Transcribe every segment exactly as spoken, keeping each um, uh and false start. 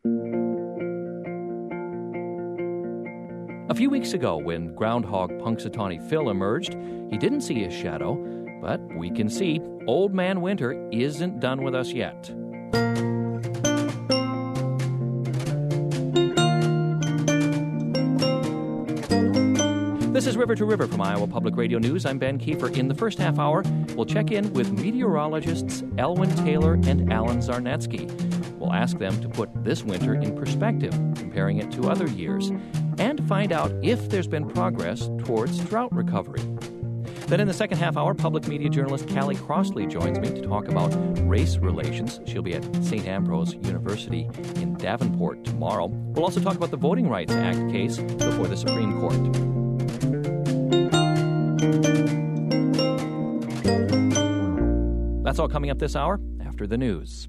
A few weeks ago, when groundhog Punxsutawney Phil emerged, he didn't see his shadow, but we can see Old Man Winter isn't done with us yet. This is River to River from Iowa Public Radio News. I'm Ben Kiefer. In the first half hour, we'll check in with meteorologists Elwyn Taylor and Alan Zarnetsky. We'll ask them to put this winter in perspective, comparing it to other years, and find out if there's been progress towards drought recovery. Then in the second half hour, public media journalist Callie Crossley joins me to talk about race relations. She'll be at Saint Ambrose University in Davenport tomorrow. We'll also talk about the Voting Rights Act case before the Supreme Court. That's all coming up this hour after the news.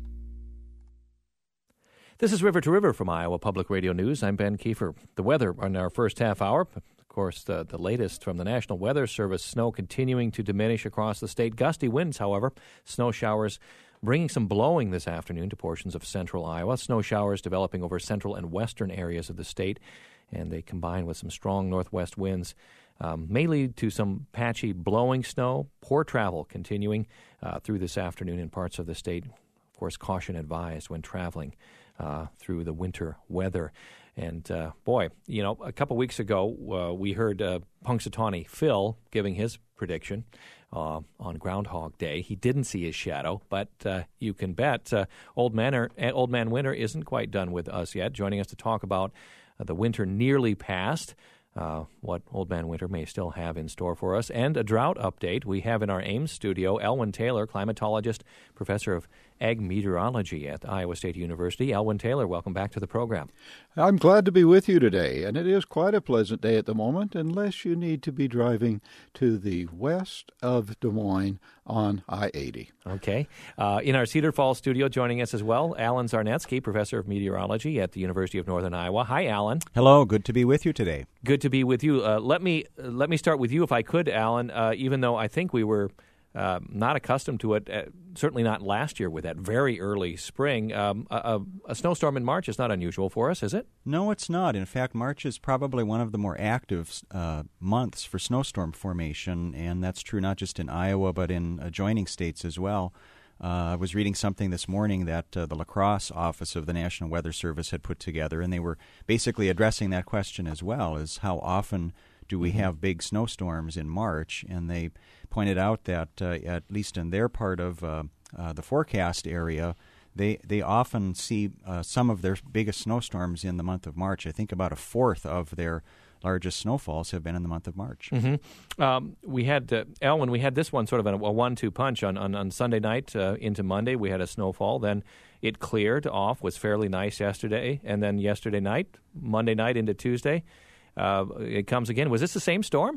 This is River to River from Iowa Public Radio News. I'm Ben Kiefer. The weather in our first half hour. Of course, the, the latest from the National Weather Service, snow continuing to diminish across the state. Gusty winds, however, snow showers bringing some blowing this afternoon to portions of central Iowa. Snow showers developing over central and western areas of the state, and they combine with some strong northwest winds. Um, may lead to some patchy blowing snow. Poor travel continuing uh, through this afternoon in parts of the state. Of course, caution advised when traveling uh, through the winter weather. And, uh, boy, you know, a couple weeks ago, uh, we heard uh, Punxsutawney Phil giving his prediction uh, on Groundhog Day. He didn't see his shadow, but uh, you can bet uh, Old Man, or, Old Man Winter isn't quite done with us yet. Joining us to talk about uh, the winter nearly past, Uh, what Old Man Winter may still have in store for us, and a drought update. We have in our Ames studio Elwyn Taylor, climatologist, professor of ag meteorology at Iowa State University. Elwyn Taylor, welcome back to the program. I'm glad to be with you today, and it is quite a pleasant day at the moment, unless you need to be driving to the west of Des Moines on I eighty. Okay. Uh, in our Cedar Falls studio, joining us as well, Alan Zarnetsky, professor of meteorology at the University of Northern Iowa. Hi, Alan. Hello. Good to be with you today. Good to be with you. Uh, let me uh, let me start with you, if I could, Alan. Uh, even though I think we were uh, not accustomed to it, uh, certainly not last year with that very early spring. Um, a, a snowstorm in March is not unusual for us, is it? No, it's not. In fact, March is probably one of the more active uh, months for snowstorm formation, and that's true not just in Iowa but in adjoining states as well. Uh, I was reading something this morning that uh, the La Crosse office of the National Weather Service had put together, and they were basically addressing that question as well, is how often do we have big snowstorms in March? And they pointed out that, uh, at least in their part of uh, uh, the forecast area, they they often see uh, some of their biggest snowstorms in the month of March. I think about a fourth of their largest snowfalls have been in the month of March. Mm-hmm. Um, we had, uh, Elwyn, we had this one sort of a, a one two punch on, on, on Sunday night uh, into Monday. We had a snowfall. Then it cleared off, was fairly nice yesterday. And then yesterday night, Monday night into Tuesday, uh, it comes again. Was this the same storm?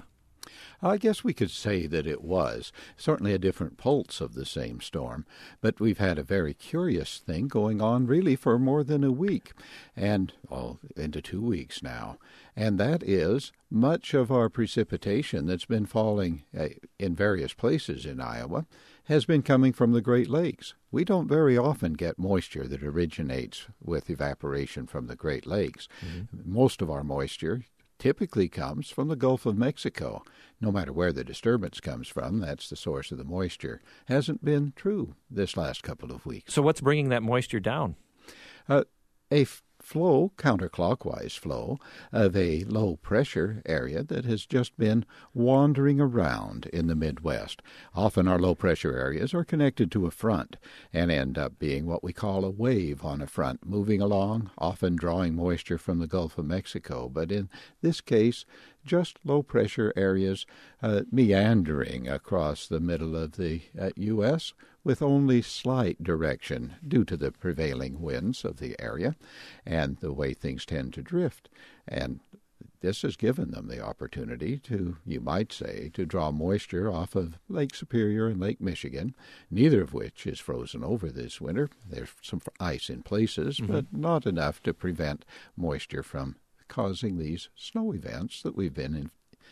I guess we could say that it was. Certainly a different pulse of the same storm. But we've had a very curious thing going on really for more than a week, and oh, into two weeks now. And that is much of our precipitation that's been falling uh, in various places in Iowa has been coming from the Great Lakes. We don't very often get moisture that originates with evaporation from the Great Lakes. Mm-hmm. Most of our moisture typically comes from the Gulf of Mexico. No matter where the disturbance comes from, that's the source of the moisture. Hasn't been true this last couple of weeks. So what's bringing that moisture down? Uh, a f- flow, counterclockwise flow, of a low-pressure area that has just been wandering around in the Midwest. Often our low-pressure areas are connected to a front and end up being what we call a wave on a front, moving along, often drawing moisture from the Gulf of Mexico. But in this case, just low-pressure areas uh, meandering across the middle of the uh, U S with only slight direction due to the prevailing winds of the area and the way things tend to drift. And this has given them the opportunity to, you might say, to draw moisture off of Lake Superior and Lake Michigan, neither of which is frozen over this winter. There's some ice in places, mm-hmm. but not enough to prevent moisture from causing these snow events that we've been in,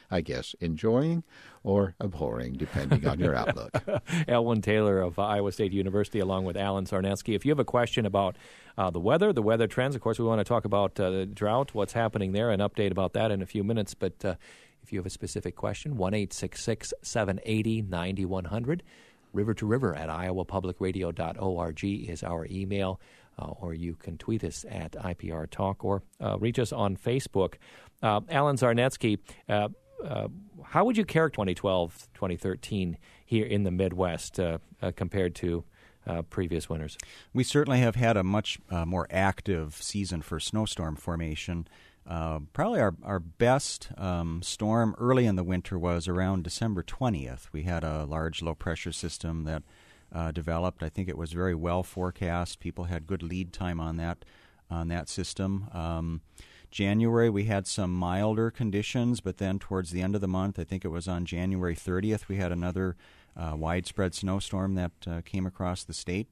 I guess, enjoying or abhorring, depending on your outlook. Elwyn Taylor of Iowa State University, along with Alan Sarnetsky. If you have a question about uh, the weather, the weather trends, of course, we want to talk about uh, the drought, what's happening there, an update about that in a few minutes. But uh, if you have a specific question, one eight six six, seven eight zero, nine one zero zero. River to River at iowa public radio dot org is our email, uh, or you can tweet us at I P R Talk or uh, reach us on Facebook. Uh, Alan Sarnetsky, uh, uh, how would you characterize twenty twelve, twenty thirteen here in the Midwest uh, uh, compared to uh, previous winters? We certainly have had a much uh, more active season for snowstorm formation. Uh, probably our, our best um, storm early in the winter was around December twentieth. We had a large low-pressure system that uh, developed. I think it was very well forecast. People had good lead time on that on that system. Um, January, we had some milder conditions, but then towards the end of the month, I think it was on January thirtieth, we had another uh, widespread snowstorm that uh, came across the state.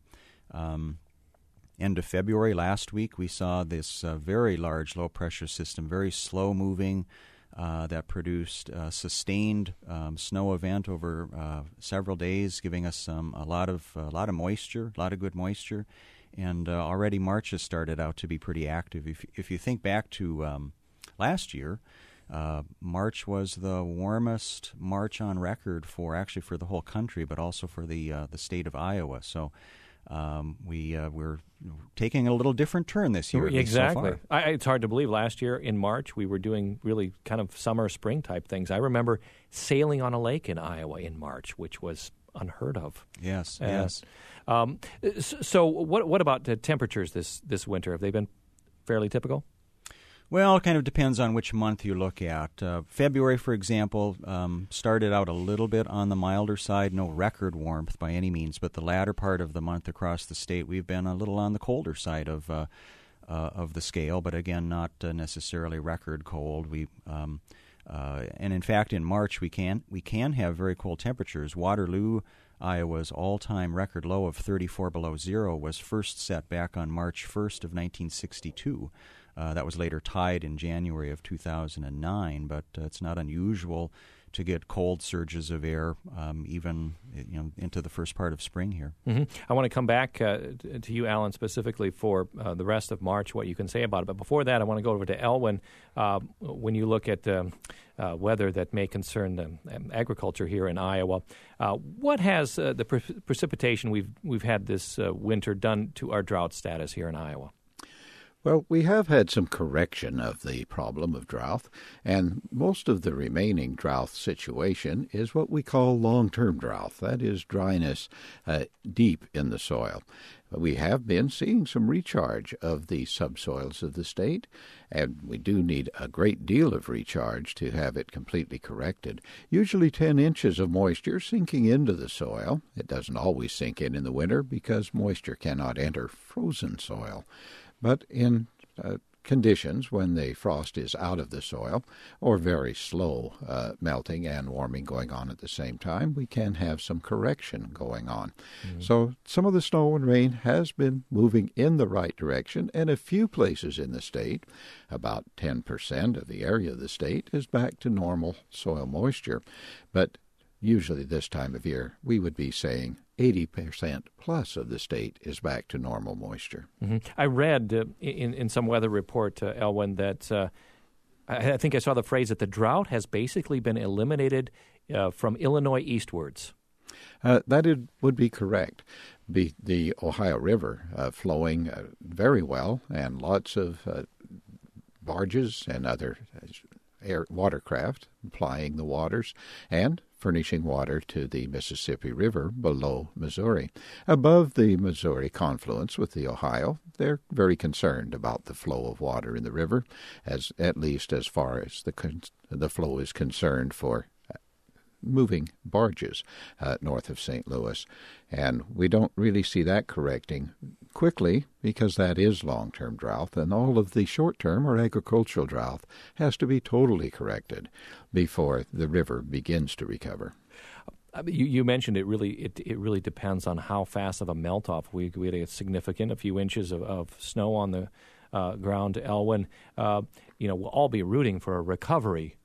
Um End of February, last week, we saw this uh, very large low-pressure system, very slow-moving, uh, that produced a sustained um, snow event over uh, several days, giving us um, a lot of a lot of moisture, a lot of good moisture. And uh, already March has started out to be pretty active. If, if you think back to um, last year, uh, March was the warmest March on record for actually for the whole country, but also for the uh, the state of Iowa. So Um, we uh, we're taking a little different turn this year. Exactly. So far. I, it's hard to believe. Last year in March, we were doing really kind of summer, spring type things. I remember sailing on a lake in Iowa in March, which was unheard of. Yes. Uh, yes. Um, so, what what about the temperatures this this winter? Have they been fairly typical? Well, it kind of depends on which month you look at. Uh, February, for example, um, started out a little bit on the milder side, no record warmth by any means, but the latter part of the month across the state, we've been a little on the colder side of uh, uh, of the scale, but again, not uh, necessarily record cold. We um, uh, and in fact, in March, we can we can have very cold temperatures. Waterloo, Iowa's all-time record low of thirty-four below zero was first set back on March first of nineteen sixty-two. Uh, that was later tied in January of two thousand nine, but uh, it's not unusual to get cold surges of air um, even you know into the first part of spring here. Mm-hmm. I want to come back uh, to you, Alan, specifically for uh, the rest of March, what you can say about it. But before that, I want to go over to Elwyn. Uh, when you look at um, uh, weather that may concern um, agriculture here in Iowa, uh, what has uh, the pre- precipitation we've we've had this uh, winter done to our drought status here in Iowa? Well, we have had some correction of the problem of drought, and most of the remaining drought situation is what we call long-term drought. That is dryness uh, deep in the soil. We have been seeing some recharge of the subsoils of the state, and we do need a great deal of recharge to have it completely corrected. Usually ten inches of moisture sinking into the soil. It doesn't always sink in in the winter because moisture cannot enter frozen soil. But in uh, conditions when the frost is out of the soil or very slow uh, melting and warming going on at the same time, we can have some correction going on. Mm-hmm. So some of the snow and rain has been moving in the right direction, and a few places in the state, about ten percent of the area of the state, is back to normal soil moisture. But usually this time of year, we would be saying eighty percent plus of the state is back to normal moisture. Mm-hmm. I read uh, in, in some weather report, uh, Elwyn, that uh, I, I think I saw the phrase that the drought has basically been eliminated uh, from Illinois eastwards. Uh, that is, would be correct. Be, the Ohio River uh, flowing uh, very well, and lots of uh, barges and other air watercraft plying the waters, and furnishing water to the Mississippi River below Missouri. Above the Missouri confluence with the Ohio, they're very concerned about the flow of water in the river, as at least as far as the con- the flow is concerned for moving barges uh, north of Saint Louis. And we don't really see that correcting quickly because that is long-term drought, and all of the short-term or agricultural drought has to be totally corrected before the river begins to recover. You, you mentioned it really it, it really depends on how fast of a melt-off. We, we had a significant, a few inches of, of snow on the uh, ground, Elwyn. Uh, you know, we'll all be rooting for a recovery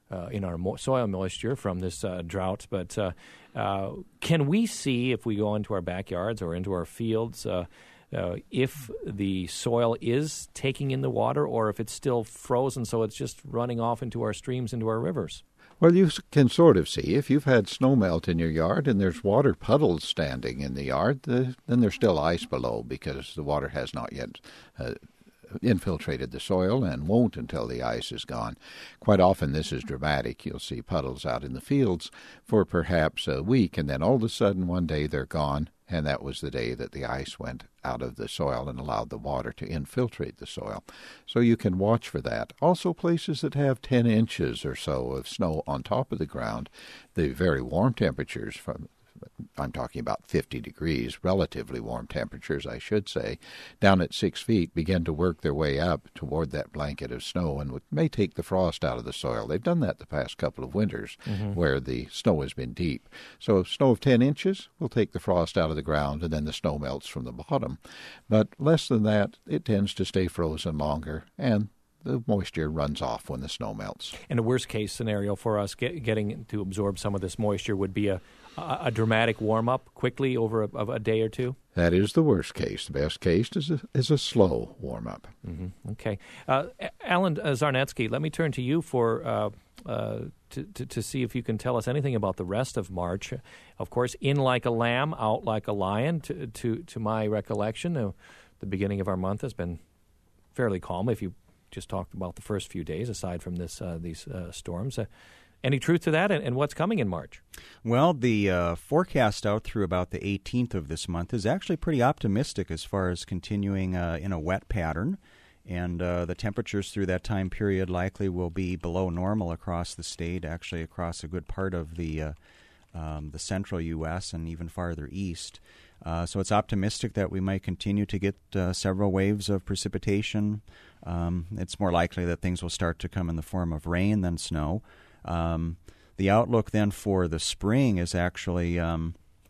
uh, in our mo- soil moisture from this uh, drought. But uh, uh, can we see, if we go into our backyards or into our fields, uh, uh, if the soil is taking in the water or if it's still frozen so it's just running off into our streams, into our rivers? Well, you can sort of see. If you've had snow melt in your yard and there's water puddles standing in the yard, the, then there's still ice below because the water has not yet uh, infiltrated the soil and won't until the ice is gone. Quite often this is dramatic. You'll see puddles out in the fields for perhaps a week, and then all of a sudden one day they're gone, and that was the day that the ice went out of the soil and allowed the water to infiltrate the soil. So you can watch for that. Also, places that have ten inches or so of snow on top of the ground, the very warm temperatures from I'm talking about fifty degrees, relatively warm temperatures, I should say, down at six feet begin to work their way up toward that blanket of snow and may take the frost out of the soil. They've done that the past couple of winters mm-hmm. where the snow has been deep. So snow of ten inches will take the frost out of the ground and then the snow melts from the bottom. But less than that, it tends to stay frozen longer and the moisture runs off when the snow melts. And a worst-case scenario for us get, getting to absorb some of this moisture would be a, a, a dramatic warm-up quickly over a, a day or two? That is the worst case. The best case is a, is a slow warm-up. Mm-hmm. Okay. Uh, Alan Zarnetsky, let me turn to you for uh, uh, to, to, to see if you can tell us anything about the rest of March. Of course, in like a lamb, out like a lion, to, to, to my recollection. Uh, the beginning of our month has been fairly calm, if you just talked about the first few days, aside from this uh, these uh, storms. Uh, any truth to that, and, and what's coming in March? Well, the uh, forecast out through about the eighteenth of this month is actually pretty optimistic as far as continuing uh, in a wet pattern, and uh, the temperatures through that time period likely will be below normal across the state, actually across a good part of the uh, um, the central U S and even farther east. Uh, so it's optimistic that we might continue to get uh, several waves of precipitation. Um, it's more likely that things will start to come in the form of rain than snow. Um, the outlook then for the spring is actually, um,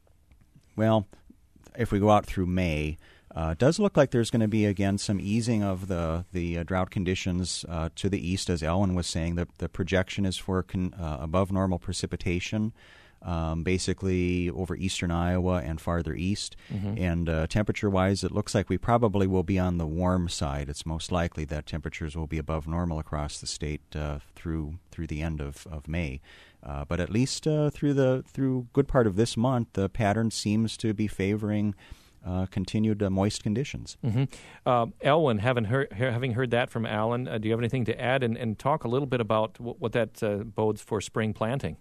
well, if we go out through May, uh, it does look like there's going to be, again, some easing of the, the uh, drought conditions uh, to the east, as Ellen was saying. The, the projection is for con- uh, above normal precipitation. Um, basically over eastern Iowa and farther east. Mm-hmm. And uh, temperature-wise, it looks like we probably will be on the warm side. It's most likely that temperatures will be above normal across the state uh, through through the end of, of May. Uh, but at least uh, through the through good part of this month, the pattern seems to be favoring uh, continued uh, moist conditions. Mm-hmm. Uh, Elwyn, having heard, having heard that from Alan, uh, do you have anything to add and, and talk a little bit about w- what that uh, bodes for spring planting?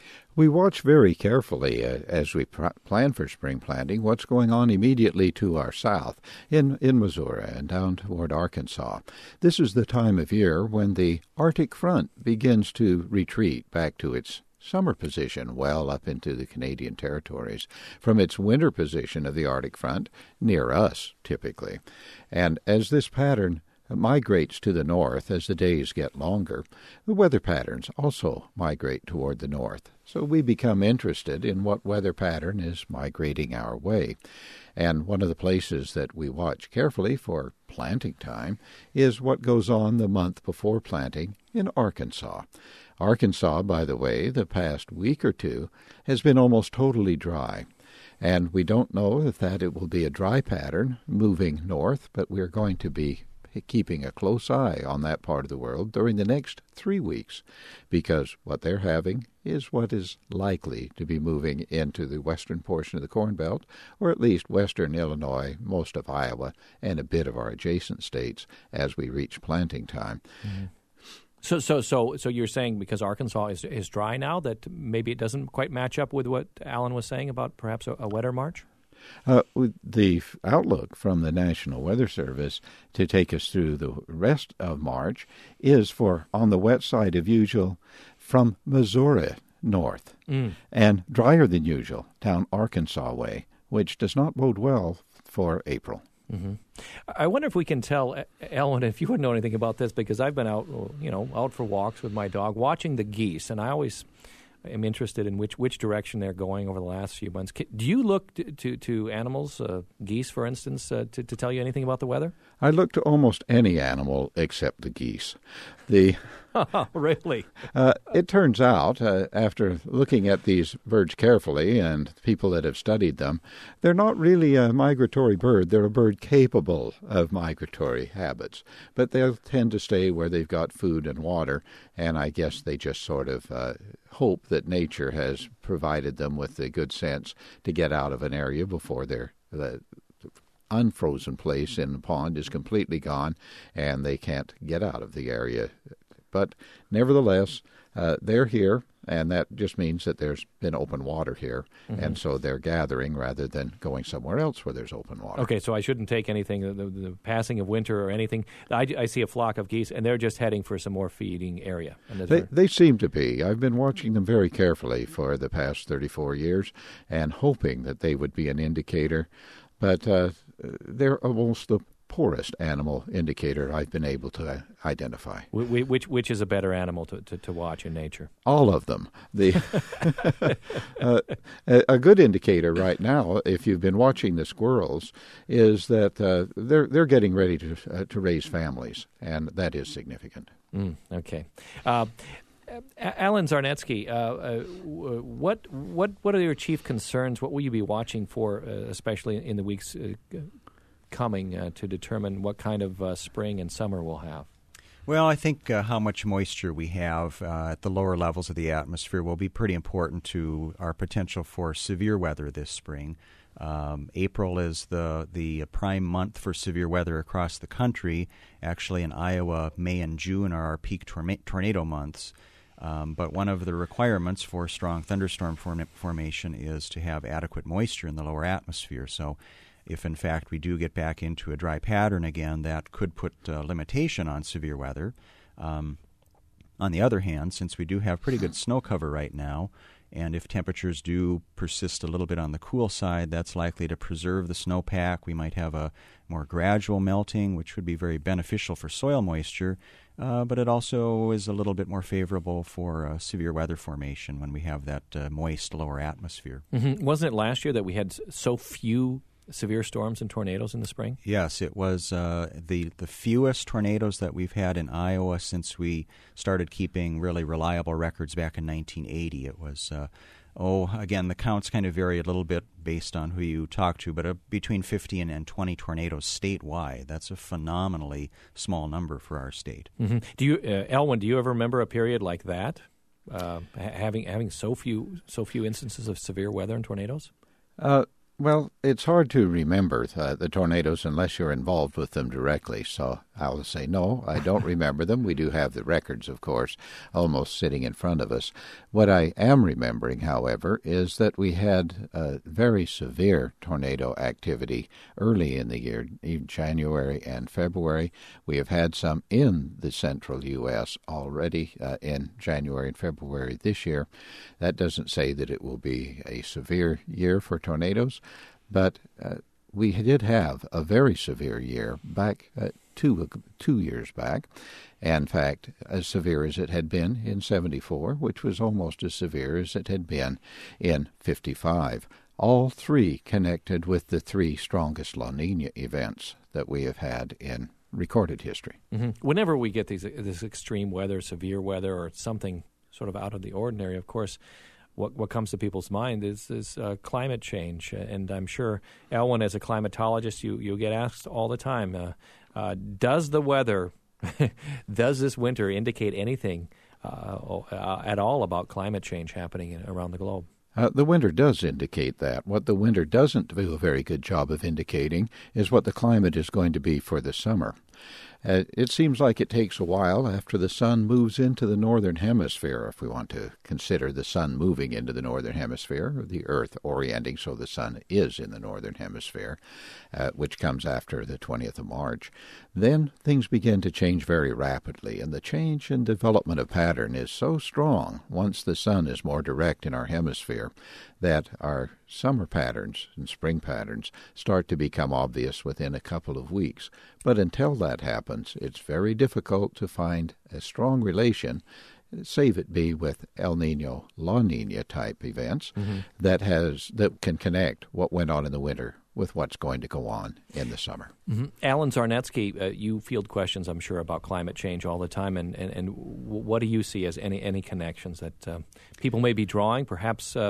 We watch very carefully uh, as we pr- plan for spring planting what's going on immediately to our south in, in Missouri and down toward Arkansas. This is the time of year when the Arctic front begins to retreat back to its summer position well up into the Canadian territories from its winter position of the Arctic front near us, typically. And as this pattern migrates to the north as the days get longer, the weather patterns also migrate toward the north. So we become interested in what weather pattern is migrating our way. And one of the places that we watch carefully for planting time is what goes on the month before planting in Arkansas. Arkansas, by the way, the past week or two has been almost totally dry. And we don't know if that it will be a dry pattern moving north, but we're going to be keeping a close eye on that part of the world during the next three weeks, because what they're having is what is likely to be moving into the western portion of the Corn Belt, or at least western Illinois, most of Iowa, and a bit of our adjacent states as we reach planting time. Mm-hmm. So, so, so, so you're saying because Arkansas is is dry now that maybe it doesn't quite match up with what Alan was saying about perhaps a, a wetter March? Uh, the outlook from the National Weather Service to take us through the rest of March is for on the wet side of usual from Missouri north mm. and drier than usual down Arkansas way, which does not bode well for April. Mm-hmm. I wonder if we can tell, Ellen, if you wouldn't know anything about this, because I've been out, you know, out for walks with my dog, watching the geese, and I always am interested in which, which direction they're going over the last few months. Do you look to to, to animals, uh, geese, for instance, uh, to, to tell you anything about the weather? I look to almost any animal except the geese. The Really? Uh, it turns out, uh, after looking at these birds carefully and people that have studied them, they're not really a migratory bird. They're a bird capable of migratory habits, but they'll tend to stay where they've got food and water, and I guess they just sort of uh, hope that nature has provided them with the good sense to get out of an area before they're the unfrozen place in the pond is completely gone and they can't get out of the area. But nevertheless, uh, they're here, and that just means that there's been open water here, mm-hmm. and so they're gathering rather than going somewhere else where there's open water. Okay, so I shouldn't take anything, the, the passing of winter or anything. I, I see a flock of geese, and they're just heading for some more feeding area. And they, they seem to be. I've been watching them very carefully for the past thirty-four years and hoping that they would be an indicator, but uh, they're almost the poorest animal indicator I've been able to identify. Which which is a better animal to, to, to watch in nature? All of them. The uh, a good indicator right now, if you've been watching the squirrels, is that uh, they're they're getting ready to uh, to raise families, and that is significant. Mm, okay. Uh, Alan Zarnetsky, uh, uh, what what what are your chief concerns? What will you be watching for, uh, especially in the weeks uh, coming, uh, to determine what kind of uh, spring and summer we'll have? Well, I think uh, how much moisture we have uh, at the lower levels of the atmosphere will be pretty important to our potential for severe weather this spring. Um, April is the the prime month for severe weather across the country. Actually, in Iowa, May and June are our peak torma- tornado months. Um, but one of the requirements for strong thunderstorm form- formation is to have adequate moisture in the lower atmosphere. So if, in fact, we do get back into a dry pattern again, that could put uh, limitation on severe weather. Um, on the other hand, since we do have pretty good snow cover right now, and if temperatures do persist a little bit on the cool side, that's likely to preserve the snowpack. We might have a more gradual melting, which would be very beneficial for soil moisture, uh, but it also is a little bit more favorable for uh, severe weather formation when we have that uh, moist lower atmosphere. Mm-hmm. Wasn't it last year that we had so few severe storms and tornadoes in the spring? Yes, it was uh, the the fewest tornadoes that we've had in Iowa since we started keeping really reliable records back in nineteen eighty. It was, uh, oh, again, the counts kind of vary a little bit based on who you talk to, but uh, between fifty and, and twenty tornadoes statewide. That's a phenomenally small number for our state. Mm-hmm. Do you, uh, Elwyn, do you ever remember a period like that, uh, having having so few so few instances of severe weather and tornadoes? Uh Well, it's hard to remember uh, the tornadoes unless you're involved with them directly, so I'll say no, I don't remember them. We do have the records, of course, almost sitting in front of us. What I am remembering, however, is that we had uh, very severe tornado activity early in the year, in January and February. We have had some in the central U S already uh, in January and February this year. That doesn't say that it will be a severe year for tornadoes, but uh, we did have a very severe year back uh, two two years back. In fact, as severe as it had been in seventy-four, which was almost as severe as it had been in fifty-five. All three connected with the three strongest La Nina events that we have had in recorded history. Mm-hmm. Whenever we get these this extreme weather, severe weather, or something sort of out of the ordinary, of course, What what comes to people's mind is is uh, climate change, and I'm sure, Elwyn, as a climatologist, you, you get asked all the time, uh, uh, does the weather, does this winter indicate anything uh, at all about climate change happening around the globe? Uh, the winter does indicate that. What the winter doesn't do a very good job of indicating is what the climate is going to be for the summer. Uh, it seems like it takes a while after the sun moves into the northern hemisphere, if we want to consider the sun moving into the northern hemisphere, or the earth orienting so the sun is in the northern hemisphere, uh, which comes after the twentieth of March. Then things begin to change very rapidly, and the change in development of pattern is so strong once the sun is more direct in our hemisphere that our summer patterns and spring patterns start to become obvious within a couple of weeks. But until that happens, it's very difficult to find a strong relation, save it be with El Nino, La Nina type events, mm-hmm. that has that can connect what went on in the winter with what's going to go on in the summer. Mm-hmm. Alan Zarnetsky, uh, you field questions, I'm sure, about climate change all the time, and, and, and what do you see as any, any connections that uh, people may be drawing, perhaps uh,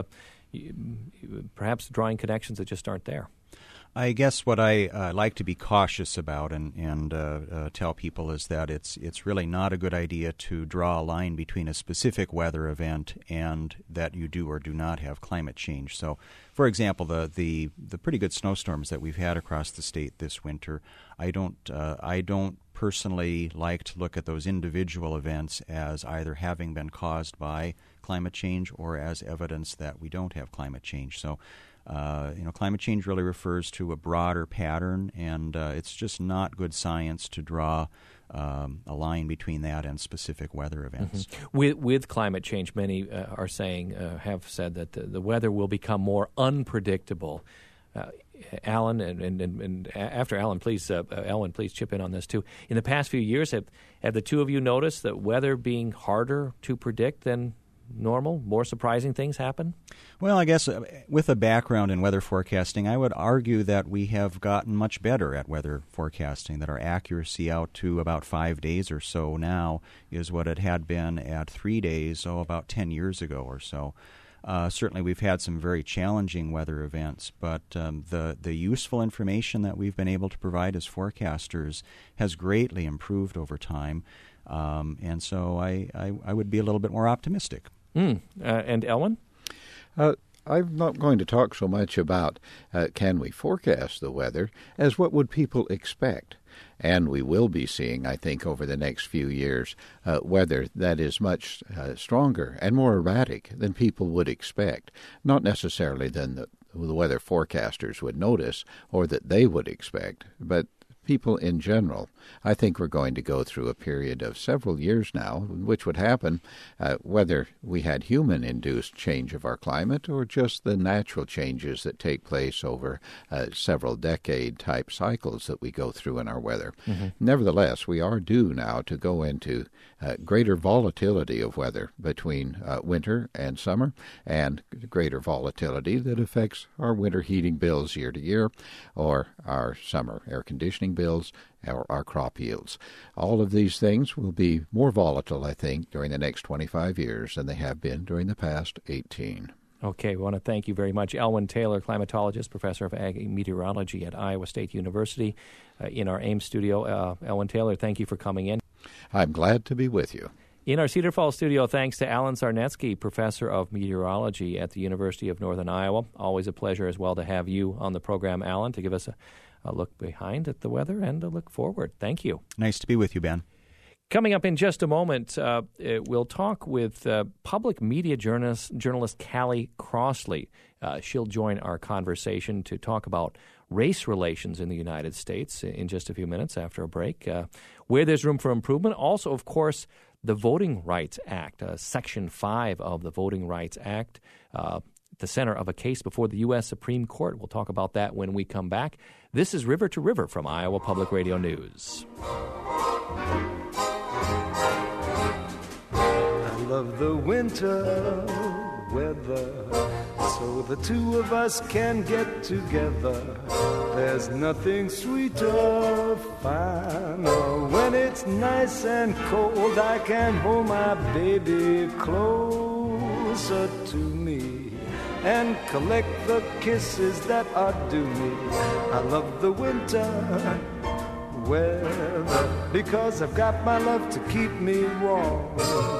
perhaps drawing connections that just aren't there? I guess what I uh, like to be cautious about and, and uh, uh, tell people is that it's it's really not a good idea to draw a line between a specific weather event and that you do or do not have climate change. So, for example, the the, the pretty good snowstorms that we've had across the state this winter, I don't uh, I don't personally like to look at those individual events as either having been caused by climate change or as evidence that we don't have climate change. So. Uh, you know, climate change really refers to a broader pattern, and uh, it's just not good science to draw um, a line between that and specific weather events. Mm-hmm. With with climate change, many uh, are saying, uh, have said that the, the weather will become more unpredictable. Uh, Alan, and, and, and after Alan, please, uh, Ellen, please chip in on this too. In the past few years, have, have the two of you noticed that weather being harder to predict than normal? More surprising things happen? Well, I guess uh, with a background in weather forecasting, I would argue that we have gotten much better at weather forecasting, that our accuracy out to about five days or so now is what it had been at three days, oh, about ten years ago or so. Uh, certainly we've had some very challenging weather events, but um, the, the useful information that we've been able to provide as forecasters has greatly improved over time, um, and so I, I, I would be a little bit more optimistic. Mm. Uh, and Ellen? Uh, I'm not going to talk so much about uh, can we forecast the weather as what would people expect. And we will be seeing, I think, over the next few years, uh, weather that is much uh, stronger and more erratic than people would expect. Not necessarily than the, the weather forecasters would notice or that they would expect, but people in general. I think we're going to go through a period of several years now, which would happen uh, whether we had human-induced change of our climate or just the natural changes that take place over uh, several decade-type cycles that we go through in our weather. Mm-hmm. Nevertheless, we are due now to go into uh, greater volatility of weather between uh, winter and summer, and greater volatility that affects our winter heating bills year to year or our summer air conditioning bills, or our crop yields. All of these things will be more volatile, I think, during the next twenty-five years than they have been during the past eighteen. Okay, we want to thank you very much. Elwyn Taylor, climatologist, professor of ag meteorology at Iowa State University, uh, in our Ames studio. Uh, Elwyn Taylor, thank you for coming in. I'm glad to be with you. In our Cedar Falls studio, thanks to Alan Zarnetsky, professor of meteorology at the University of Northern Iowa. Always a pleasure as well to have you on the program, Alan, to give us a a look behind at the weather and a look forward. Thank you. Nice to be with you, Ben. Coming up in just a moment, uh, we'll talk with uh, public media journalist, journalist Callie Crossley. Uh, she'll join our conversation to talk about race relations in the United States in just a few minutes after a break, uh, where there's room for improvement. Also, of course, the Voting Rights Act, uh, Section five of the Voting Rights Act, uh, the center of a case before the U S Supreme Court. We'll talk about that when we come back. This is River to River from Iowa Public Radio News. I love the winter weather, so the two of us can get together. There's nothing sweeter, finer. When it's nice and cold, I can hold my baby closer to me and collect the kisses that are due me. I love the winter weather because I've got my love to keep me warm.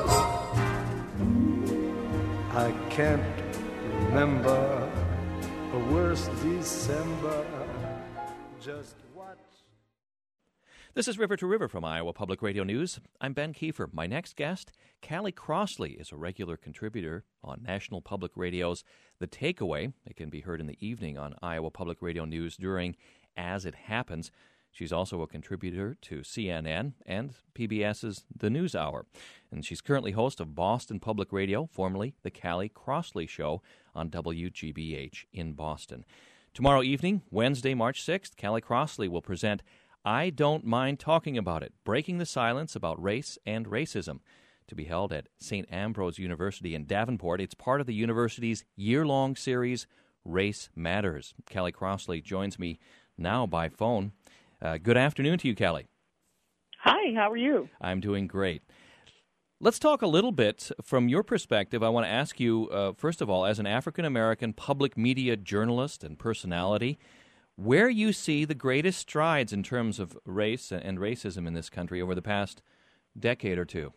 I can't remember a worse December. Just watch. This is River to River from Iowa Public Radio News. I'm Ben Kiefer. My next guest, Callie Crossley, is a regular contributor on National Public Radio's The Takeaway. It can be heard in the evening on Iowa Public Radio News during As It Happens. She's also a contributor to C N N and PBS's The News Hour. And she's currently host of Boston Public Radio, formerly The Callie Crossley Show on W G B H in Boston. Tomorrow evening, Wednesday, March sixth, Callie Crossley will present I Don't Mind Talking About It, Breaking the Silence About Race and Racism, to be held at Saint Ambrose University in Davenport. It's part of the university's year-long series, Race Matters. Kelly Crossley joins me now by phone. Uh, good afternoon to you, Kelly. Hi, how are you? I'm doing great. Let's talk a little bit from your perspective. I want to ask you, uh, first of all, as an African-American public media journalist and personality, where you see the greatest strides in terms of race and racism in this country over the past decade or two.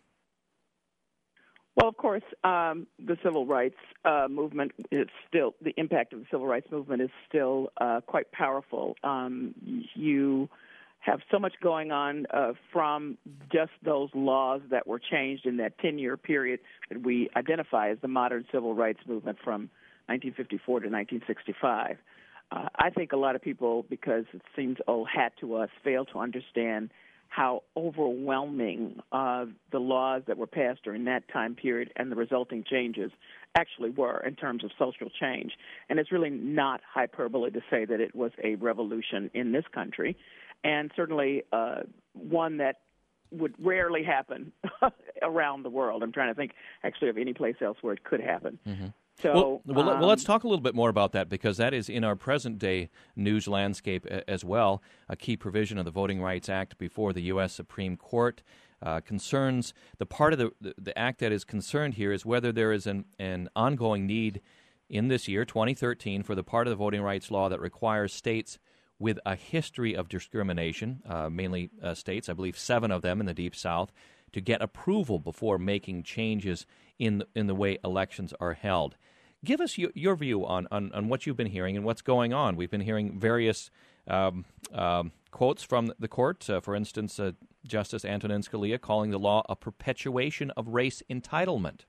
Well, of course, um, the civil rights uh, movement is still, the impact of the civil rights movement is still uh, quite powerful. Um, you have so much going on uh, from just those laws that were changed in that ten-year period that we identify as the modern civil rights movement from nineteen fifty-four to nineteen sixty-five. Uh, I think a lot of people, because it seems old hat to us, fail to understand how overwhelming uh, the laws that were passed during that time period and the resulting changes actually were in terms of social change. And it's really not hyperbole to say that it was a revolution in this country, and certainly uh, one that would rarely happen around the world. I'm trying to think actually of any place else where it could happen. Mm-hmm. So, well, well, um, well, let's talk a little bit more about that, because that is in our present-day news landscape as well. A key provision of the Voting Rights Act before the U S Supreme Court uh, concerns the part of the, the the act that is concerned here is whether there is an, an ongoing need in this year, twenty thirteen, for the part of the voting rights law that requires states with a history of discrimination, uh, mainly uh, states, I believe seven of them in the Deep South, to get approval before making changes in the, in the way elections are held. Give us your, your view on, on, on what you've been hearing and what's going on. We've been hearing various um, um, quotes from the court. Uh, for instance, uh, Justice Antonin Scalia calling the law a perpetuation of race entitlement.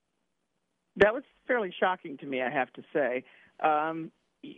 That was fairly shocking to me, I have to say. Um,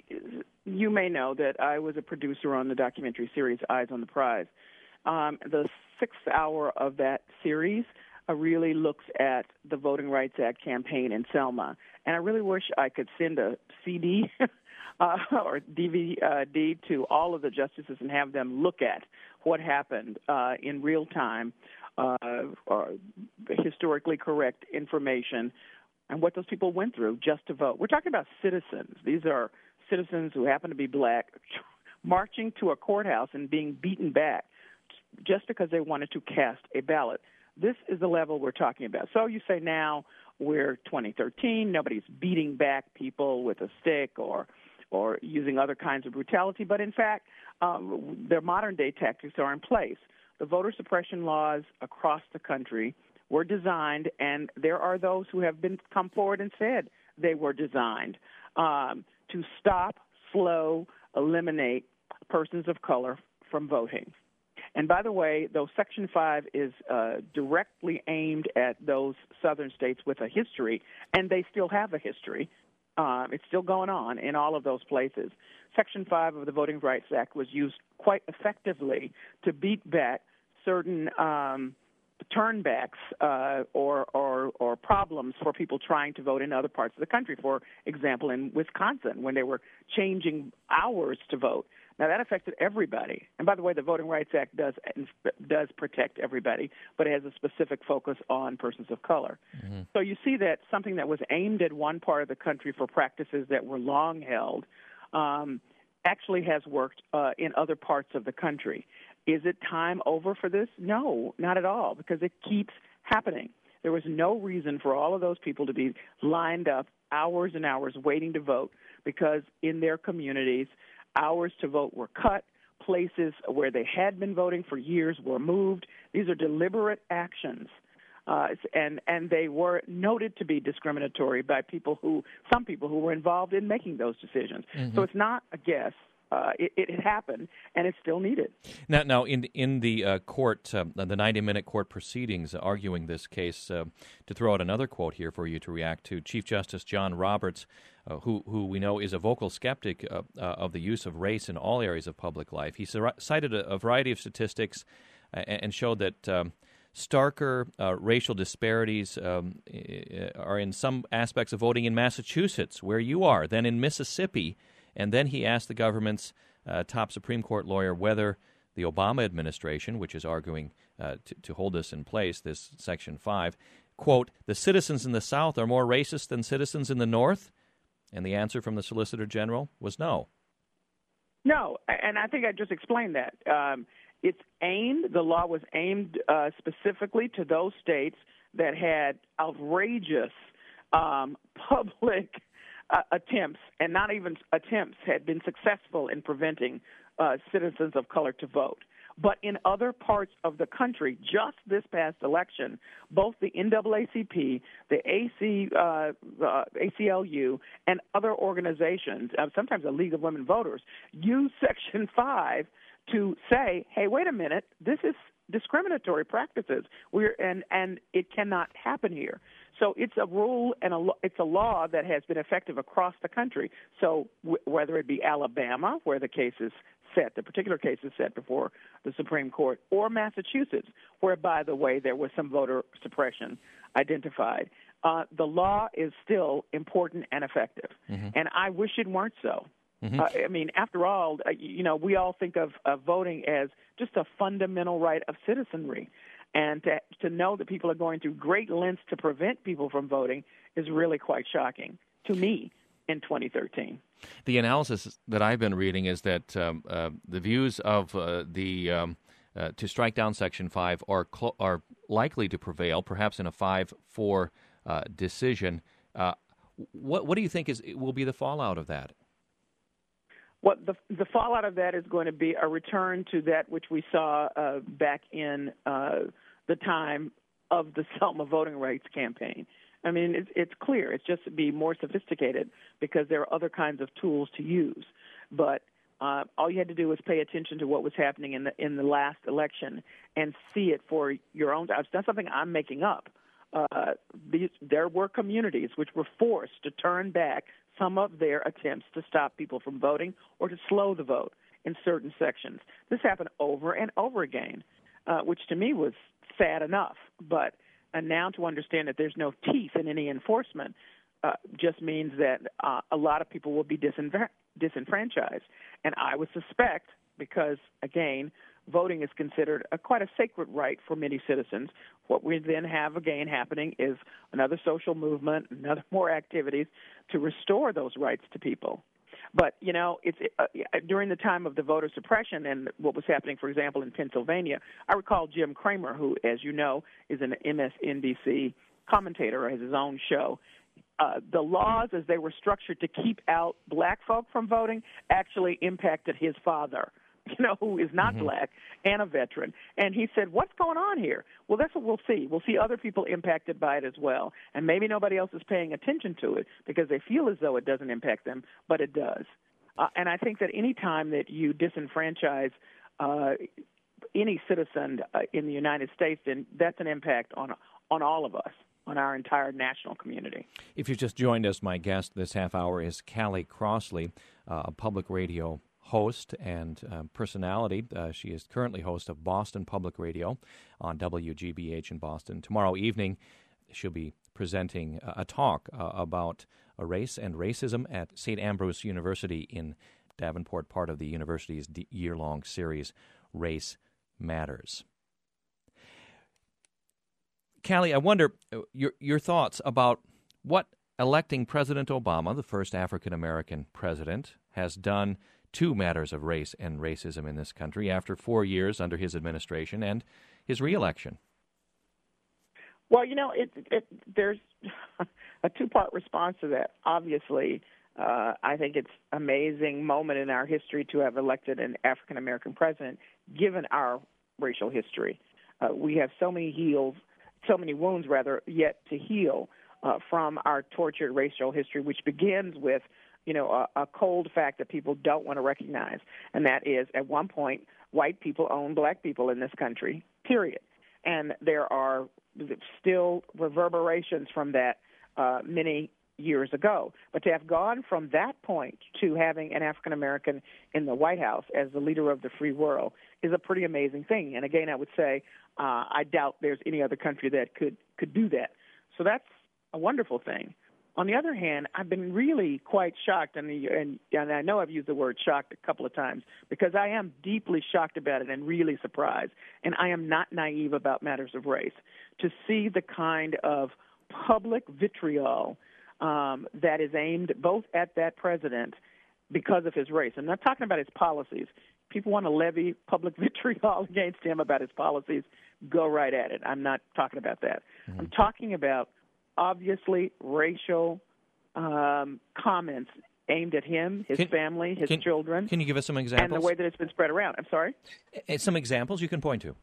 you may know that I was a producer on the documentary series Eyes on the Prize. Um, the sixth hour of that series uh, really looks at the Voting Rights Act campaign in Selma. And I really wish I could send a C D uh, or D V D to all of the justices and have them look at what happened uh, in real time, uh, or historically correct information, and what those people went through just to vote. We're talking about citizens. These are citizens who happen to be black marching to a courthouse and being beaten back just because they wanted to cast a ballot. This is the level we're talking about. So you say now we're twenty thirteen, nobody's beating back people with a stick or or using other kinds of brutality, but in fact, um, their modern-day tactics are in place. The voter suppression laws across the country were designed, and there are those who have been come forward and said they were designed um, to stop, slow, eliminate persons of color from voting. And by the way, though Section five is uh, directly aimed at those southern states with a history, and they still have a history, uh, it's still going on in all of those places. Section five of the Voting Rights Act was used quite effectively to beat back certain um, turnbacks uh, or, or, or problems for people trying to vote in other parts of the country. For example, in Wisconsin, when they were changing hours to vote. Now, that affected everybody. And by the way, the Voting Rights Act does does protect everybody, but it has a specific focus on persons of color. Mm-hmm. So you see that something that was aimed at one part of the country for practices that were long held um, actually has worked uh, in other parts of the country. Is it time over for this? No, not at all, because it keeps happening. There was no reason for all of those people to be lined up hours and hours waiting to vote, because in their communities, hours to vote were cut. Places where they had been voting for years were moved. These are deliberate actions, uh, and and they were noted to be discriminatory by people who, some people who were involved in making those decisions. Mm-hmm. So it's not a guess. Uh, it, it happened, and it's still needed. Now, now in in the uh, court, uh, the ninety-minute court proceedings arguing this case, uh, to throw out another quote here for you to react to, Chief Justice John Roberts, uh, who who we know is a vocal skeptic uh, uh, of the use of race in all areas of public life. He cited a, a variety of statistics uh, and showed that um, starker uh, racial disparities um, are in some aspects of voting in Massachusetts, where you are, than in Mississippi. And then he asked the government's uh, top Supreme Court lawyer whether the Obama administration, which is arguing uh, to, to hold this in place, this Section five, quote, the citizens in the South are more racist than citizens in the North? And the answer from the Solicitor General was no. No, and I think I just explained that. Um, it's aimed, the law was aimed uh, specifically to those states that had outrageous um, public uh, attempts, and not even attempts, had been successful in preventing uh, citizens of color to vote. But in other parts of the country, just this past election, both the N double A C P, the A C, uh, uh, A C L U, and other organizations, uh, sometimes the League of Women Voters, use Section five to say, hey, wait a minute, this is discriminatory practices. We're and and it cannot happen here. So it's a rule and a it's a law that has been effective across the country. So w- whether it be Alabama, where the case is set, the particular case is set before the Supreme Court, or Massachusetts, where, by the way, there was some voter suppression identified, uh, the law is still important and effective. Mm-hmm. And I wish it weren't so. Mm-hmm. Uh, I mean, after all, uh, you know, we all think of, of voting as just a fundamental right of citizenry. And to, to know that people are going through great lengths to prevent people from voting is really quite shocking to me in twenty thirteen. The analysis that I've been reading is that um, uh, the views of uh, the um, uh, to strike down Section five are cl- are likely to prevail, perhaps in a five four uh, decision. Uh, what what do you think is will be the fallout of that? What the the fallout of that is going to be a return to that which we saw uh, back in uh, the time of the Selma voting rights campaign. I mean, it's, it's clear. It's just to be more sophisticated because there are other kinds of tools to use. But uh, all you had to do was pay attention to what was happening in the in the last election and see it for your own. It's not something I'm making up. Uh, these, there were communities which were forced to turn back some of their attempts to stop people from voting or to slow the vote in certain sections. This happened over and over again, uh, which to me was sad enough. But and now to understand that there's no teeth in any enforcement uh, just means that uh, a lot of people will be disenfra- disenfranchised. And I would suspect, because, again, voting is considered a, quite a sacred right for many citizens, what we then have, again, happening is another social movement, another more activities to restore those rights to people. But, you know, it's uh, during the time of the voter suppression and what was happening, for example, in Pennsylvania, I recall Jim Cramer, who, as you know, is an M S N B C commentator, has his own show. Uh, the laws, as they were structured to keep out black folk from voting, actually impacted his father, you know, who is not mm-hmm. black and a veteran. And he said, what's going on here? Well, that's what we'll see. We'll see other people impacted by it as well. And maybe nobody else is paying attention to it because they feel as though it doesn't impact them, but it does. Uh, and I think that any time that you disenfranchise uh, any citizen uh, in the United States, then that's an impact on on all of us, on our entire national community. If you've just joined us, my guest this half hour is Callie Crossley, uh, a public radio host and uh, personality. Uh, she is currently host of Boston Public Radio on W G B H in Boston. Tomorrow evening, she'll be presenting a talk uh, about a race and racism at Saint Ambrose University in Davenport, part of the university's year-long series, Race Matters. Callie, I wonder your your thoughts about what electing President Obama, the first African-American president, has done to matters of race and racism in this country after four years under his administration and his reelection. Well, you know, it, it, there's a two-part response to that. Obviously, uh, I think it's an amazing moment in our history to have elected an African-American president, given our racial history. Uh, we have so many heals, so many wounds, rather, yet to heal uh, from our tortured racial history, which begins with, you know, a, a cold fact that people don't want to recognize, and that is, at one point, white people owned black people in this country, period. And there are still reverberations from that uh, many years ago. But to have gone from that point to having an African-American in the White House as the leader of the free world is a pretty amazing thing. And again, I would say uh, I doubt there's any other country that could, could do that. So that's a wonderful thing. On the other hand, I've been really quite shocked, and, and, and I know I've used the word shocked a couple of times, because I am deeply shocked about it and really surprised, and I am not naive about matters of race, to see the kind of public vitriol um, that is aimed both at that president because of his race. I'm not talking about his policies. People want to levy public vitriol against him about his policies. Go right at it. I'm not talking about that. Mm-hmm. I'm talking about obviously racial um, comments aimed at him, his can, family, his can, children. Can you give us some examples? And the way that it's been spread around. I'm sorry? Some examples you can point to.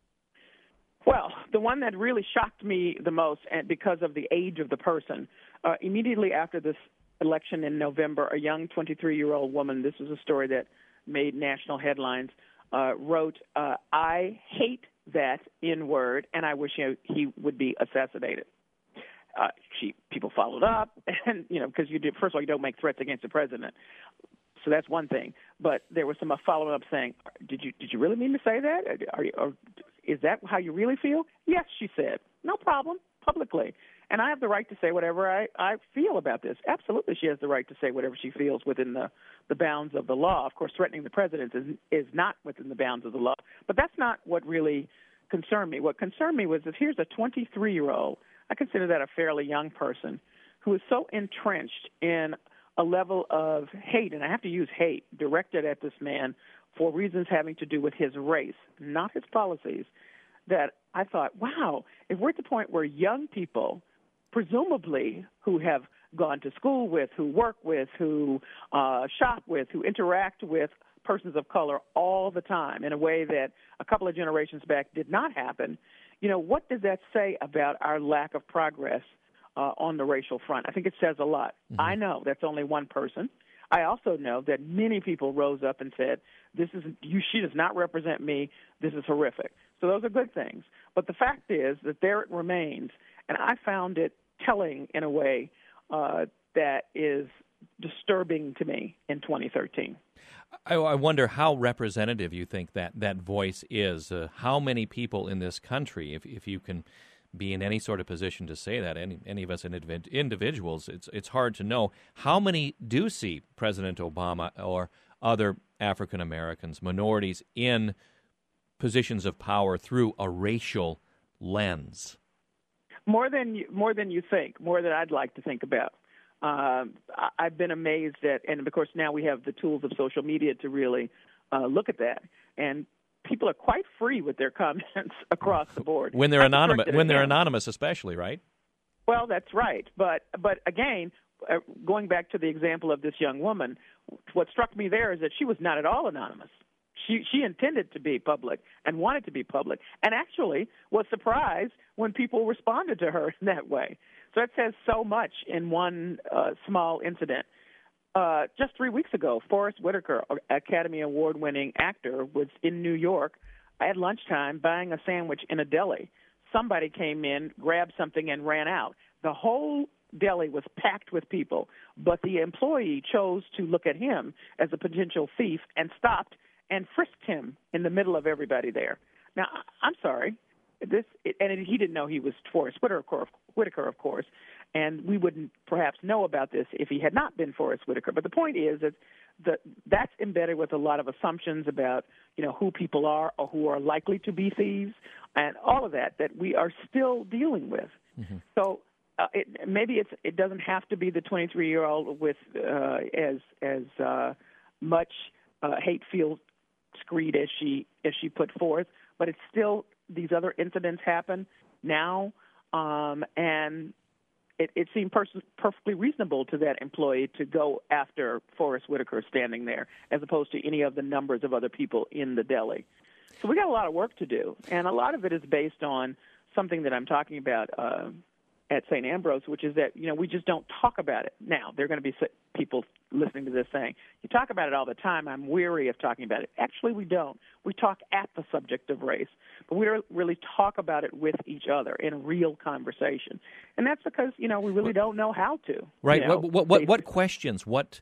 Well, the one that really shocked me the most, and because of the age of the person, uh, immediately after this election in November, a young twenty-three-year-old woman, this was a story that made national headlines, uh, wrote, uh, I hate that N-word, and I wish he, he would be assassinated. Uh, she, people followed up, and, you know, because you did, first of all, you don't make threats against the president. So that's one thing. But there was some follow-up saying, did you did you really mean to say that? Are you, or is that how you really feel? Yes, she said. No problem, publicly. And I have the right to say whatever I, I feel about this. Absolutely, she has the right to say whatever she feels within the, the bounds of the law. Of course, threatening the president is, is not within the bounds of the law. But that's not what really concerned me. What concerned me was that here's a twenty-three-year-old, I consider that a fairly young person, who is so entrenched in a level of hate, and I have to use hate, directed at this man for reasons having to do with his race, not his policies, that I thought, wow, if we're at the point where young people, presumably who have gone to school with, who work with, who uh, shop with, who interact with persons of color all the time in a way that a couple of generations back did not happen, you know, what does that say about our lack of progress Uh, on the racial front? I think it says a lot. Mm-hmm. I know that's only one person. I also know that many people rose up and said, "This is you. She does not represent me. This is horrific." So those are good things. But the fact is that there it remains, and I found it telling in a way uh, that is disturbing to me in twenty thirteen. I, I wonder how representative you think that that voice is. Uh, how many people in this country, if if you can be in any sort of position to say that, any any of us individuals, it's it's hard to know. How many do see President Obama or other African Americans, minorities, in positions of power through a racial lens? More than you, more than you think, more than I'd like to think about. Um, I, I've been amazed at, and of course now we have the tools of social media to really uh, look at that. And people are quite free with their comments across the board. When they're anonymous, when they're anonymous, especially, right? Well, that's right. But but again, uh, going back to the example of this young woman, what struck me there is that she was not at all anonymous. She she intended to be public and wanted to be public, and actually was surprised when people responded to her in that way. So that says so much in one uh, small incident. Uh, just three weeks ago, Forrest Whitaker, Academy Award-winning actor, was in New York at lunchtime buying a sandwich in a deli. Somebody came in, grabbed something, and ran out. The whole deli was packed with people, but the employee chose to look at him as a potential thief and stopped and frisked him in the middle of everybody there. Now, I'm sorry, this, and he didn't know he was Forrest Whitaker, Whitaker, of course. And we wouldn't perhaps know about this if he had not been Forrest Whitaker. But the point is that the, that's embedded with a lot of assumptions about, you know, who people are or who are likely to be thieves and all of that that we are still dealing with. Mm-hmm. So uh, it, maybe it's, it doesn't have to be the twenty-three-year-old with uh, as as uh, much uh, hate-filled screed as she as she put forth, but it's still these other incidents happen now, um, and It, it seemed pers- perfectly reasonable to that employee to go after Forrest Whitaker standing there, as opposed to any of the numbers of other people in the deli. So we got a lot of work to do, and a lot of it is based on something that I'm talking about uh, at Saint Ambrose, which is that, you know, we just don't talk about it. Now, there are going to be people listening to this saying, you talk about it all the time, I'm weary of talking about it. Actually, we don't. We talk at the subject of race, but we don't really talk about it with each other in a real conversation. And that's because, you know, we really don't know how to. Right. You know, what, what, what, what questions, what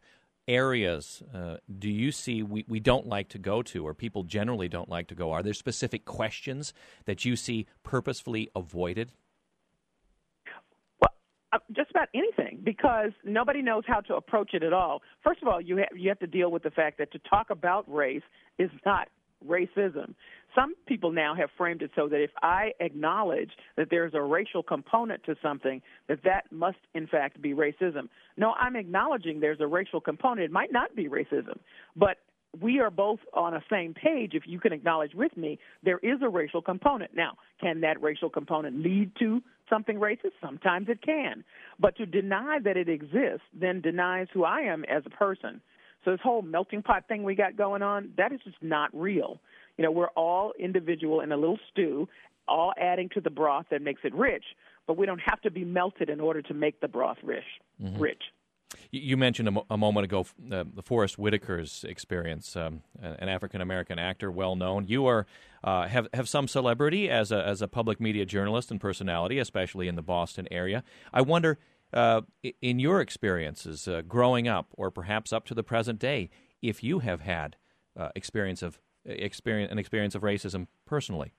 areas uh, do you see we, we don't like to go to, or people generally don't like to go? Are there specific questions that you see purposefully avoided? Just about anything, because nobody knows how to approach it at all. First of all, you have, you have to deal with the fact that to talk about race is not racism. Some people now have framed it so that if I acknowledge that there's a racial component to something, that that must, in fact, be racism. No, I'm acknowledging there's a racial component. It might not be racism, but we are both on a same page. If you can acknowledge with me, there is a racial component. Now, can that racial component lead to something racist? Sometimes it can. But to deny that it exists then denies who I am as a person. So this whole melting pot thing we got going on, that is just not real. You know, we're all individual in a little stew, all adding to the broth that makes it rich, but we don't have to be melted in order to make the broth rich. Mm-hmm. rich. You mentioned a, mo- a moment ago uh, the Forrest Whitaker's experience, um, an African-American actor, well-known. You are uh, have have some celebrity as a as a public media journalist and personality, especially in the Boston area. I wonder, uh, in your experiences uh, growing up, or perhaps up to the present day, if you have had uh, experience of experience an experience of racism personally.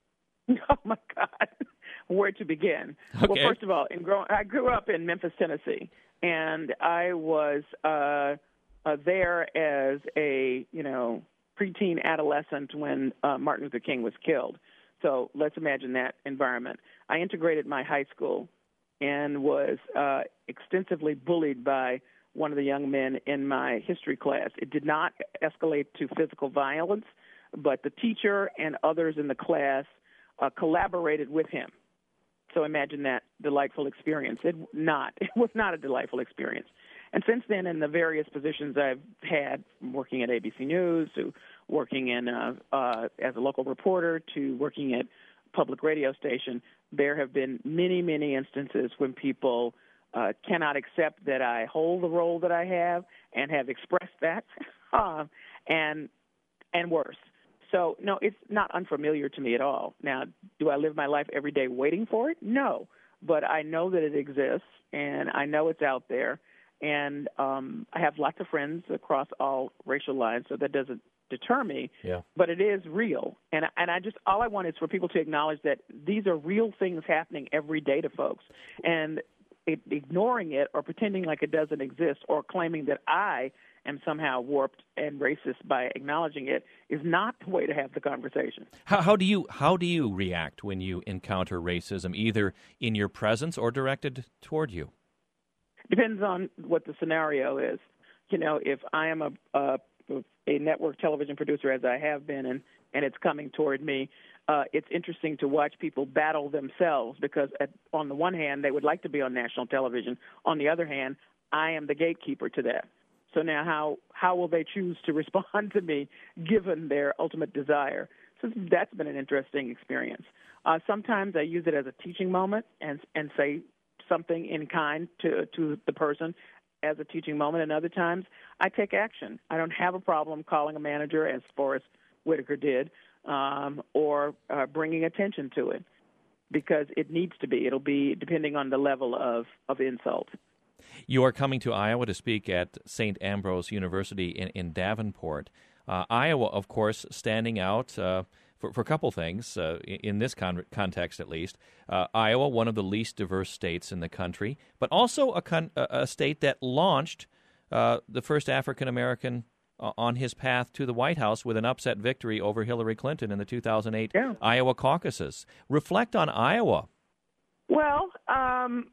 Oh my God, where to begin? Okay. Well, first of all, in grow- I grew up in Memphis, Tennessee. And I was uh, uh, there as a, you know, preteen adolescent when uh, Martin Luther King was killed. So let's imagine that environment. I integrated my high school and was uh, extensively bullied by one of the young men in my history class. It did not escalate to physical violence, but the teacher and others in the class uh, collaborated with him. So imagine that delightful experience. It not it was not a delightful experience. And since then, in the various positions I've had, from working at A B C News to working in uh, uh, as a local reporter to working at public radio station, there have been many, many instances when people uh, cannot accept that I hold the role that I have and have expressed that, uh, and and worse. So, no, it's not unfamiliar to me at all. Now, do I live my life every day waiting for it? No. But I know that it exists, and I know it's out there. And um, I have lots of friends across all racial lines, so that doesn't deter me. Yeah. But it is real. And, and I just all I want is for people to acknowledge that these are real things happening every day to folks. And it, ignoring it or pretending like it doesn't exist or claiming that I am somehow warped and racist by acknowledging it is not the way to have the conversation. How, how do you how do you react when you encounter racism, either in your presence or directed toward you? Depends on what the scenario is. You know, if I am a a, a network television producer, as I have been, and, and it's coming toward me, uh, it's interesting to watch people battle themselves because, at, on the one hand, they would like to be on national television. On the other hand, I am the gatekeeper to that. So now how, how will they choose to respond to me given their ultimate desire? So that's been an interesting experience. Uh, sometimes I use it as a teaching moment and and say something in kind to, to the person as a teaching moment, and other times I take action. I don't have a problem calling a manager, as Forrest Whitaker did, um, or uh, bringing attention to it, because it needs to be. It'll be depending on the level of, of insult. You are coming to Iowa to speak at Saint Ambrose University in, in Davenport. Uh, Iowa, of course, standing out uh, for, for a couple things, uh, in this con- context at least. Uh, Iowa, one of the least diverse states in the country, but also a, con- a state that launched uh, the first African-American uh, on his path to the White House with an upset victory over Hillary Clinton in the two thousand eight yeah. Iowa caucuses. Reflect on Iowa. Well, um,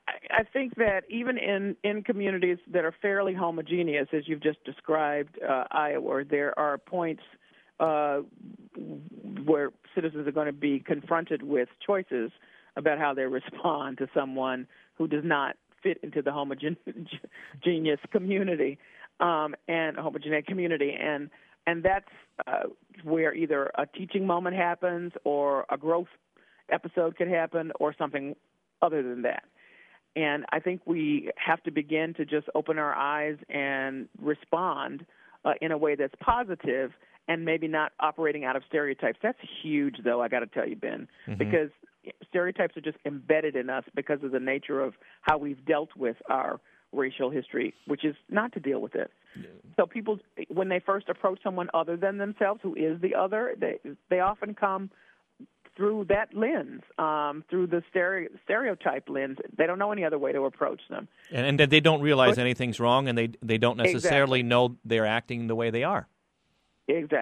I think that even in, in communities that are fairly homogeneous, as you've just described, uh, Iowa, there are points uh, where citizens are going to be confronted with choices about how they respond to someone who does not fit into the homogeneous community um, and homogeneous community, and and that's uh, where either a teaching moment happens, or a growth episode could happen, or something other than that. And I think we have to begin to just open our eyes and respond uh, in a way that's positive and maybe not operating out of stereotypes. That's huge, though, I got to tell you, Ben, mm-hmm. because stereotypes are just embedded in us because of the nature of how we've dealt with our racial history, which is not to deal with it. Yeah. So people, when they first approach someone other than themselves, who is the other, they they often come through that lens, um, through the stereo, stereotype lens. They don't know any other way to approach them. And, and they don't realize but, anything's wrong, and they they don't necessarily exactly. know they're acting the way they are. Exactly.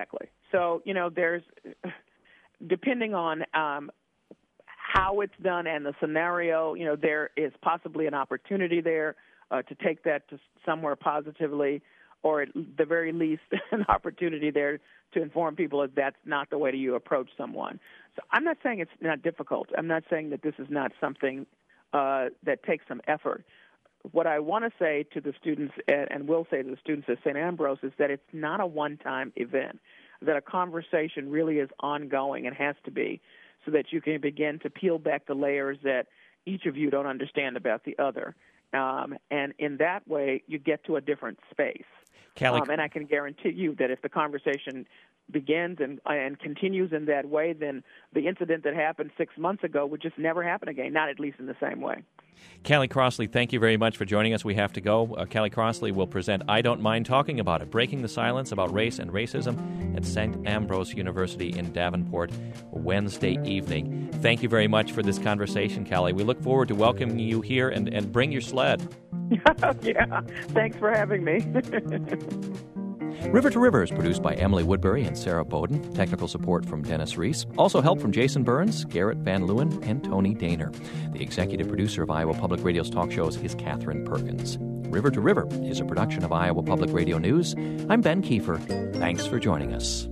So, you know, there's, depending on um, how it's done and the scenario, you know, there is possibly an opportunity there uh, to take that to somewhere positively, or at the very least an opportunity there to inform people that that's not the way you approach someone. So I'm not saying it's not difficult. I'm not saying that this is not something uh, that takes some effort. What I want to say to the students, and will say to the students at Saint Ambrose, is that it's not a one-time event, that a conversation really is ongoing and has to be, so that you can begin to peel back the layers that each of you don't understand about the other. Um, and in that way, you get to a different space. Callie, um, and I can guarantee you that if the conversation begins and, and continues in that way, then the incident that happened six months ago would just never happen again, not at least in the same way. Callie Crossley, thank you very much for joining us. We have to go. Uh, Callie Crossley will present I Don't Mind Talking About It, Breaking the Silence About Race and Racism at Saint Ambrose University in Davenport, Wednesday evening. Thank you very much for this conversation, Callie. We look forward to welcoming you here, and, and bring your sled. Yeah, thanks for having me. River to River is produced by Emily Woodbury and Sarah Bowden. Technical support from Dennis Reese. Also help from Jason Burns, Garrett Van Leeuwen, and Tony Daner. The executive producer of Iowa Public Radio's talk shows is Catherine Perkins. River to River is a production of Iowa Public Radio News. I'm Ben Kiefer. Thanks for joining us.